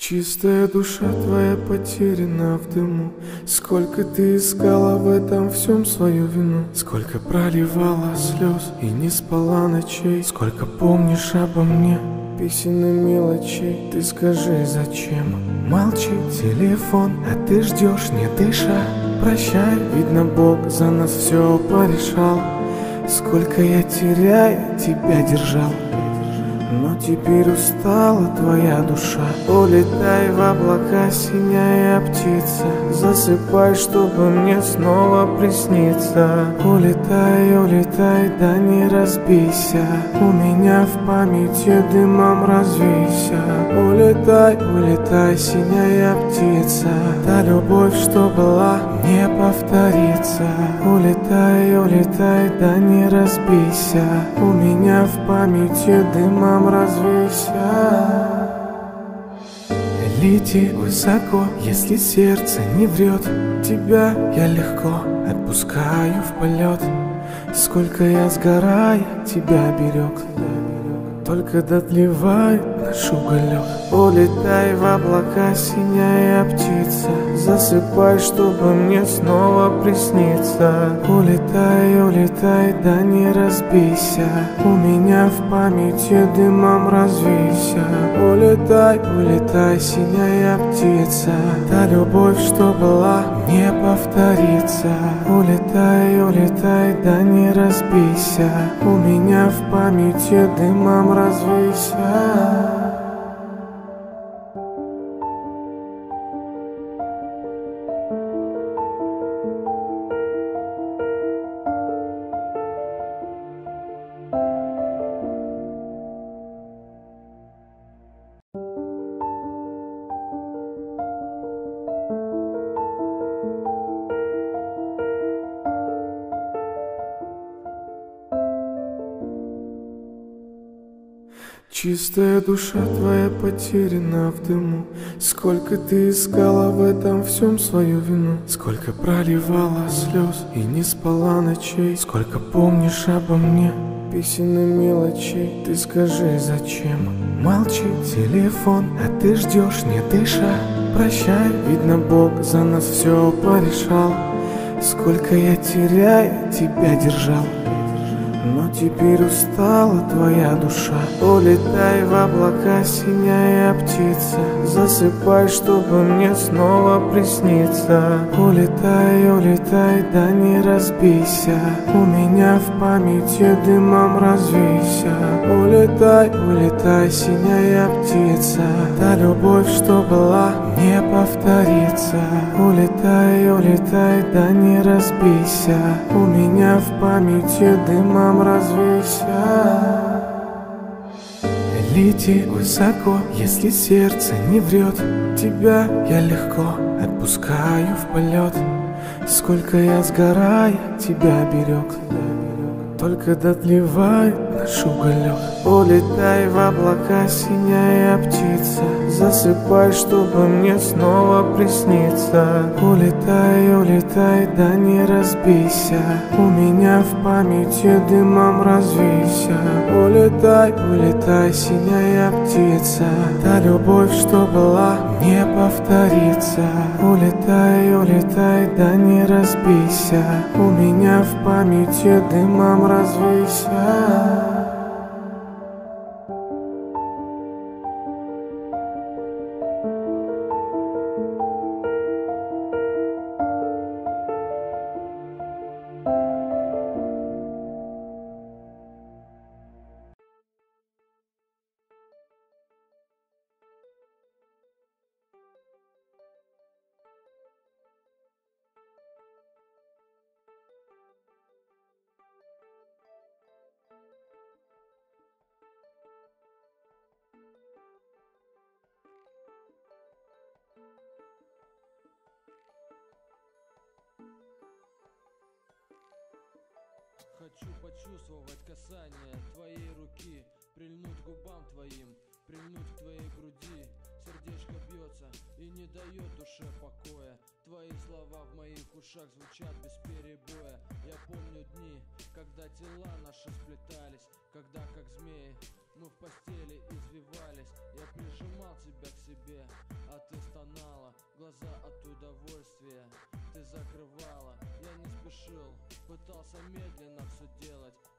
Чистая душа твоя потеряна в дыму. Сколько ты искала в этом всем свою вину, сколько проливала слез и не спала ночей, сколько помнишь обо мне песен и мелочей. Ты скажи, зачем молчит телефон, а ты ждешь, не дыша. Прощай, видно, Бог за нас все порешал. Сколько я теряя тебя держал, но теперь устала твоя душа. Улетай в облака, синяя птица, засыпай, чтобы мне снова присниться. Улетай, улетай, да не разбейся, у меня в памяти дымом развейся. Улетай, улетай, синяя птица, та любовь, что была, не повторится. Улетай, улетай, да не разбейся, у меня в памяти дымом развейся. Лети высоко, если сердце не врет, тебя я легко отпускаю в полет. Сколько я сгорая тебя берег, только дотлевает наш уголек. Улетай в облака, синяя птица, засыпай, чтобы мне снова присниться. Улетай, улетай, да не разбейся, у меня в памяти дымом развейся. Улетай, улетай, синяя птица, та любовь, что была, не повторится. Улетай, улетай, да не разбейся, у меня в памяти дымом развейся. Чистая душа твоя потеряна в дыму. Сколько ты искала в этом всем свою вину, сколько проливала слез и не спала ночей, сколько помнишь обо мне песен и мелочей. Ты скажи, зачем молчит телефон, а ты ждешь, не дыша. Прощай, видно, Бог за нас все порешал. Сколько я теряя тебя держал, но теперь устала твоя душа. Улетай в облака, синяя птица, засыпай, чтобы мне снова присниться. Улетай, улетай, да не разбейся, у меня в памяти дымом развейся. Улетай, улетай, синяя птица, та любовь, что была, не повторится. Улетай, улетай, да не разбейся, у меня в памяти дымом развейся. Лети высоко, если сердце не врет, тебя я легко отпускаю в полет. Сколько я сгорая тебя берег, только дотлевает наш уголек. Улетай в облака, синяя птица, засыпай, чтобы мне снова присниться. Улетай, улетай, да не разбейся, у меня в памяти дымом развейся. Улетай, улетай, синяя птица, та любовь, что была, не повторится. Улетай, улетай, да не разбейся, у меня в памяти дымом развейся. Хочу почувствовать касание твоей руки, прильнуть к губам твоим, прильнуть к твоей груди. Сердечко бьется и не дает душе покоя. Твои слова в моих ушах звучат без перебоя. Я помню дни, когда тела наши сплетались, когда как змеи мы в постели извивались. Я прижимал тебя к себе, стонала, глаза от удовольствия ты закрывала. Я не спешил, пытался медленно все делать,